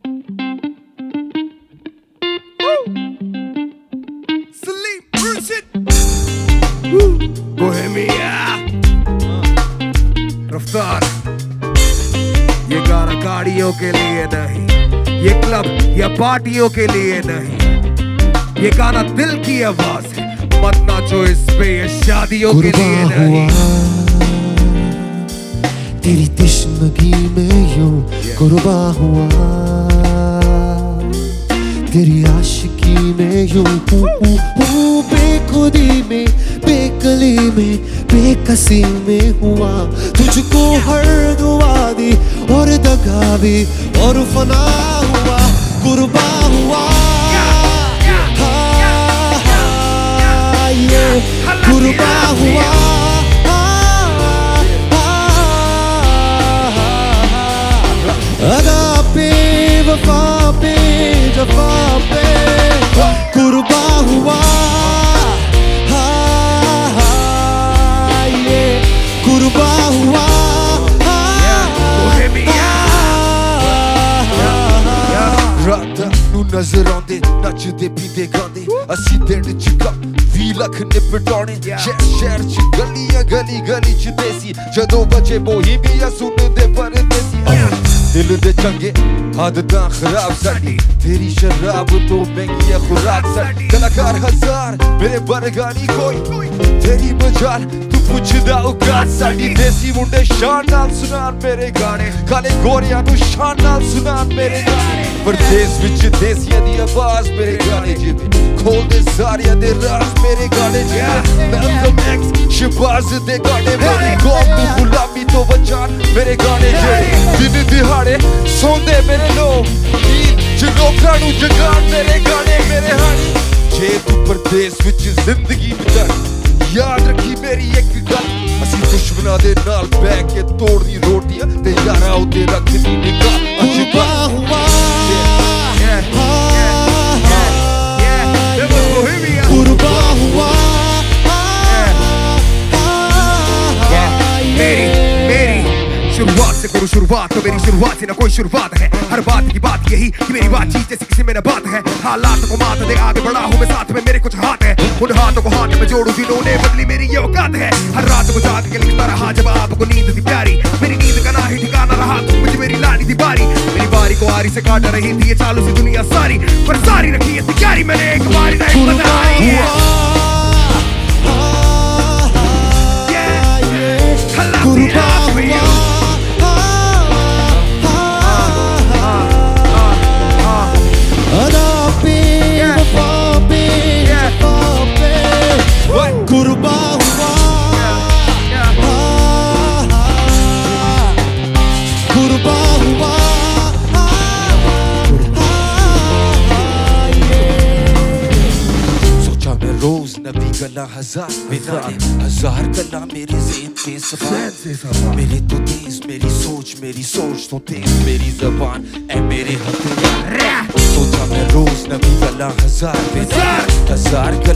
Bohemia रफ्तार। ये गाना गाड़ियों के लिए नहीं, ये क्लब या पार्टियों के लिए नहीं, ये गाना दिल की आवाज है। मत नाचो इस पे, ये शादियों के लिए नहीं। तेरी तिश्नगी में यूं कुर्बा हुआ, तेरी आशिकी में यूं बेखुदी में, बेकली में, बेकसी में हुआ। तुझको हर दुआ दी और दगा भी और फना हुआ, कुर्बा हुआ। ये कुर्बा हुआ। अदा पे वफा पे जफा पे कुर्बा हुआ। ये कुर्बा हुआ। रात नू नजर आंदे नचदे पींदे गांदे, असी दिन च भी लख निपटाने। शहर च गलियां गली गली च देसी, जदों बजे बोहीमिया सुनदे परदेसी। दिल दे चंगे आदतां खराब साडी, तेरी शराब तो महंगी है खुराक साडी। कलाकार हजार मेरे बरगानी कोई, तेरी मजाल तू पुछदा औकात साडी। देसी मुंडे शान नाल सुनान मेरे गाने, काले गोरियां नू शान नाल सुनान मेरे गाने। परदेस विच देसियां दी आवाज मेरे गाने जिवे, खोल दे सारियां दे राज मेरे गाने जिवे। वेलकम एक्स शहबाज दे गाने मेरे, कौम नू गुलामी तो बचान मेरे गाने जिवे। दिन दिहाड़े सोंदे मेरे लोग, नींद लोकां नू जगान मेरे गाने मेरे हानी। जे तू परदेस विच जिंदगी बिता, याद रखी मेरी एक गल, असी दुश्मनां दे नाल बैठ के तोड़नी रोटियां ते यारां उत्ते रखदी निगाह। कुर्बा हुआ। कुर्बा हुआ। शुरुआत से करूँ शुरुआत, तो मेरी शुरुआत से ना कोई शुरुआत है। हर बात की बात यही कि मेरी बातचीत जैसे किसी में न बात है। हालात को मात दे आगे बढ़ा हूँ मैं, साथ में मेरे कुछ हाथ है। उन हाथों को हाथ में जोड़ू जिन्होंने बदली मेरी ये औकात है। हर रात को जाग के लिखता रहा जब आपको नींद थी प्यारी, मेरी नींद का ना ही ठिकाना रहा तो मुझे मेरी लानी थी बारी। मेरी बारी को आरी से काट रही थी ये चालू सी दुनिया सारी, पर सारी रखी है तैयारी मैंने एक बारी नहीं बताई। कुर्बा हुआ। कुर्बा हुआ। कुर्बा हुआ। सोचा मैं रोज नबी गला हजार बिताने, हजार गला मेरे ज़हन पे सवार। मेरे तो तेज मेरी सोच तो तेज मेरी ज़बान ऐ मेरे हथियार। सोचा मैं रोज नबी गला हजार बिताने, हजार